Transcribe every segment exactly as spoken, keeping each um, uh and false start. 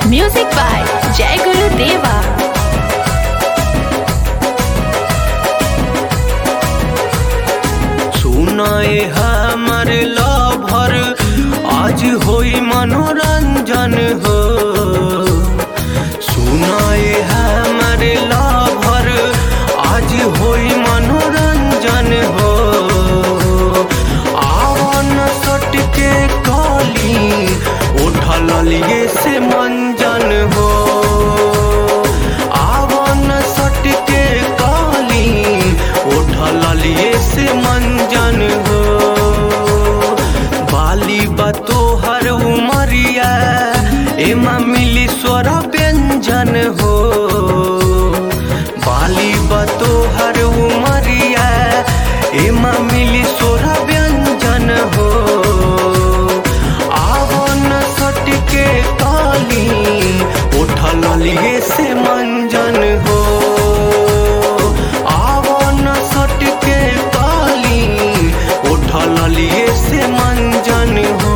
Music by Jai Guru Deva. सुनाए हमर lover आज होई मनोरंजन हो। सुनाए हमर लभर आज होई मनोरंजन हो। आवन सट के काली उठल लिए से मंजन हो। आवन सट के काली उठल लिए से मंजन हो। बाली बतो हर उमरिया एमा मिली स्वर व्यंजन हो। बाली बतो हर उमरिया एमा मिली स्वर व्यंजन हो। आवन सट के काली उठल लिए से मंजन हो। आवन सट के काली उठल लिए से मंजन हो।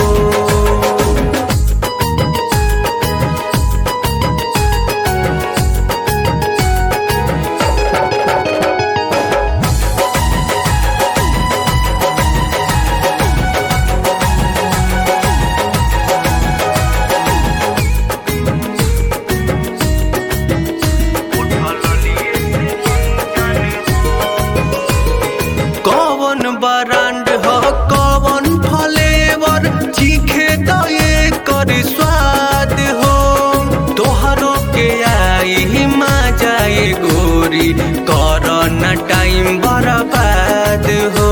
कौन ब्रांड हो कौन फ्लेवर चीखे दये कर स्वाद हो। तोहरो के आई मजाए गोरी कर न टाइम बर्बाद हो।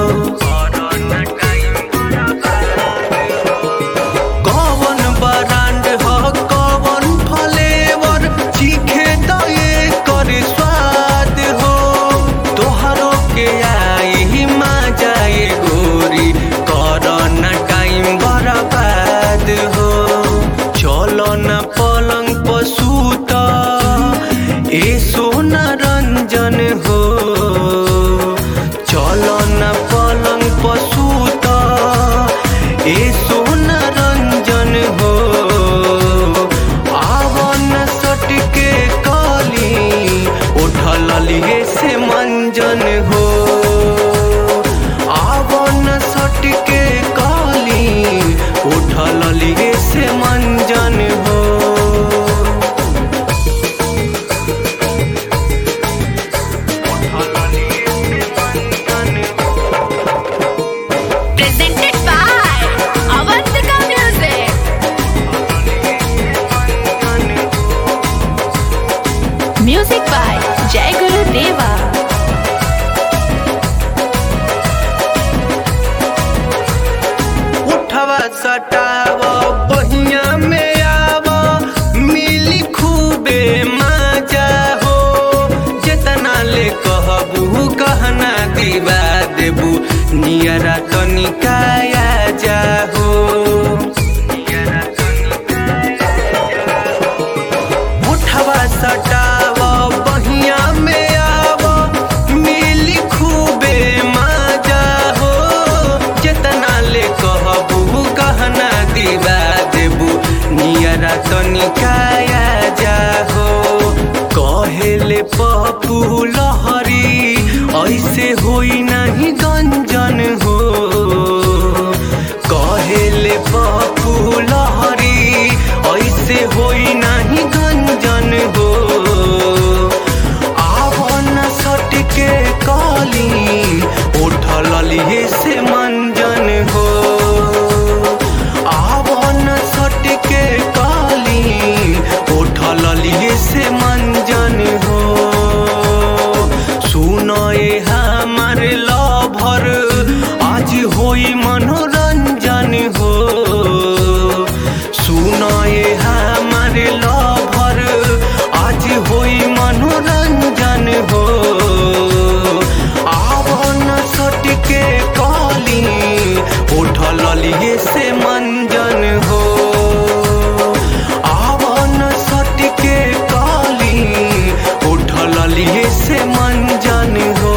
कौन ब्रांड हो कौन फ्लेवर चीखे दये कर स्वाद हो। तोहरो के आई मजाए गोरी कर न टाइम बर्बाद हो। चलो न पलंग पसूत ए सोना रंजन हो। चलो न पलंग पसूत ए सोना रंजन हो। आवन सट के काली उठल लिए से मंजन हो। आवन सट के काली उठल लिए से मंजन हो। Presented by Avantika Music. Music by Jai Guru Deva. उठवा सटाव बहिया में आव मिली खूबे मजा हो। जितना ले कहबू कहना दीवा देबू नियरा तनिका जा हो। उठवा सटाव बहिया में आव मिली खूबे मजा हो। जितना ले कहबू कहना दीवा देबू नियरा तनिका जा हो। कहेले पप्पू लहरी ऐसे होई नहीं गंजन हो। कहेले पप्पू लहरी ऐसे होई नहीं गंजन हो। आवन सट के काली उठल लिए से मंजन हो। आवन सट के काली उठल लिए से मंजन हो। सुनाए हमर लभर आज होई मनोरंजन हो। सुनाए हमर लभर आज होई मनोरंजन हो। आवन सट के काली उठल लिए से मंजन हो। आवन सट के काली उठल लिए से मंजन हो।